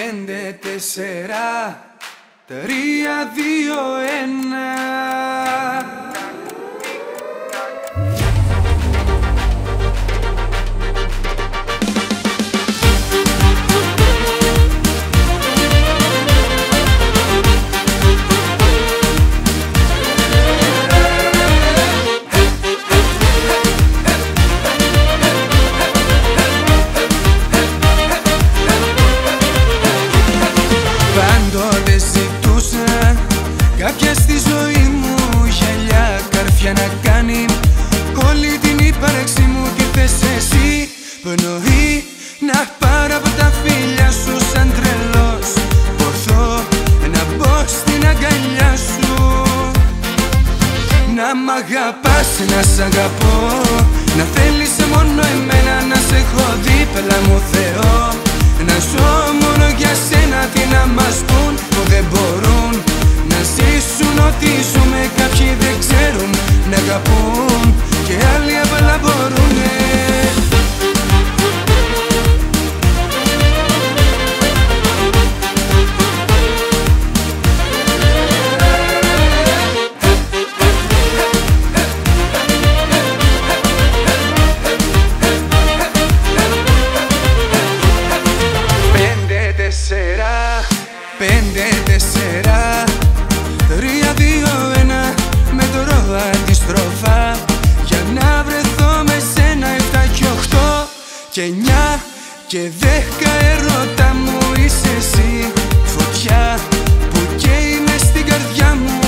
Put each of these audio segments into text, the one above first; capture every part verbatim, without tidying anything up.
Πέντε, τέσσερα, τρία, δύο, ένα. Πάντοτε ζητούσα κάποια στη ζωή μου γυαλιά, καρφιά να κάνει όλη την ύπαρξη μου. Τι θες εσύ, πνοή να πάρω από τα φίλια σου σαν τρελός, ποθώ να μπω στην αγκαλιά σου. Να μ' αγαπάς, να σ' αγαπώ, να θέλεις μόνο εμένα, να σε έχω δίπλα μου Θεό. Να ζω μόνο για σένα, τι να μας πουν που δεν μπορούν να ζήσουν ό,τι ζούμε. Κάποιοι δεν ξέρουν να αγαπούν και άλλοι απλά μπορούνε. Πέντε, τέσσερα, τρία, δύο, ένα. Μετρώ αντιστροφά για να βρεθώ με σένα. Εφτά και οχτώ και εννιά και δέκα. Ερώτα μου είσαι εσύ, φωτιά που καίει μες στην καρδιά μου.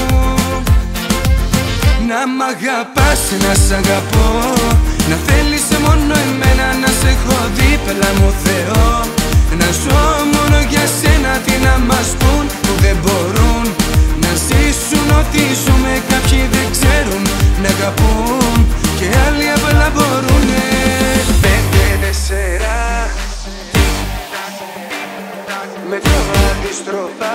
Να μ' αγαπάς, να σ' αγαπώ, να θέλεις μόνο εμένα, να σε έχω δίπλα μου Θεό. Να ζω μόνο για σένα, τι να μας πουν που δεν μπορούν να ζήσουν ό,τι ζούμε. Κάποιοι δεν ξέρουν να αγαπούν και άλλοι απλά μπορούνε. Πέντε, τέσσερα, μετρώ αντιστροφά.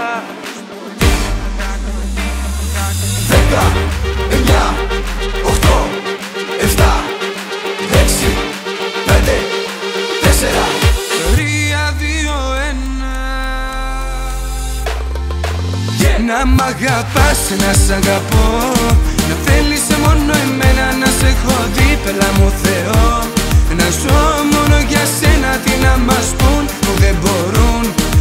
Δέκα, εννιά, οχτώ, εφτά, έξι, πέντε, τέσσερα, να μ' αγαπάς, να σ' αγαπώ, να θέλεις μόνο εμένα, να σε έχω δίπλα μου Θεό. Να ζω μόνο για σένα, τι να μας πουν που δεν μπορούν